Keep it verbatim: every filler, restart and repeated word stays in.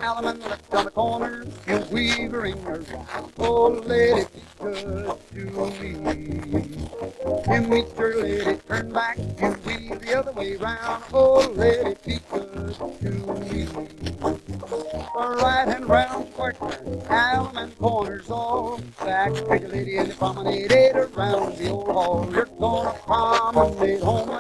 Allemande left on the corner, you weave a ring around. Oh, lady, be good to me. You meet your lady, turn back, you weave the other way round. Oh, lady, be good to me. Right hand round partner, Allen and corners all back. Take a lady and promenade it around the old hall. You're gonna promenade home